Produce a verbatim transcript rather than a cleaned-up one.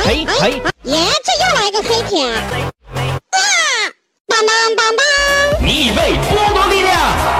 嘿嘿， 耶，这又来个黑铁啊！当当当当！ 你已被剥夺力量。